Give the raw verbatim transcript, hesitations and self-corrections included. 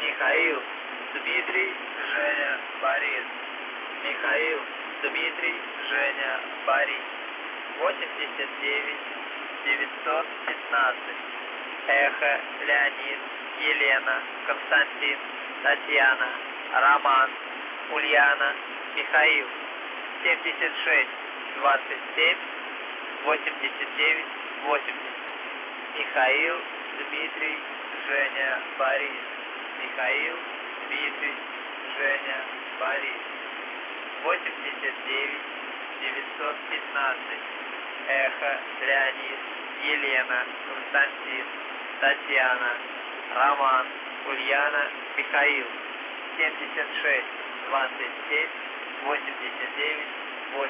Михаил, Дмитрий, Женя, Борис. Михаил, Дмитрий, Женя, Борис. восемьдесят девять девятьсот пятнадцать. Эхо, Леонид, Елена, Константин, Татьяна, Роман, Ульяна, Михаил. семьдесят шесть двадцать семь восемьдесят девять восемьдесят. Михаил, Дмитрий, Женя, Борис. Михаил, Дмитрий, Женя, Борис. восемьдесят девять девятьсот пятнадцать. Эхо, Леонид, Елена, Константин, Татьяна, Роман, Ульяна, Михаил. семьдесят шесть двадцать семь восемьдесят девять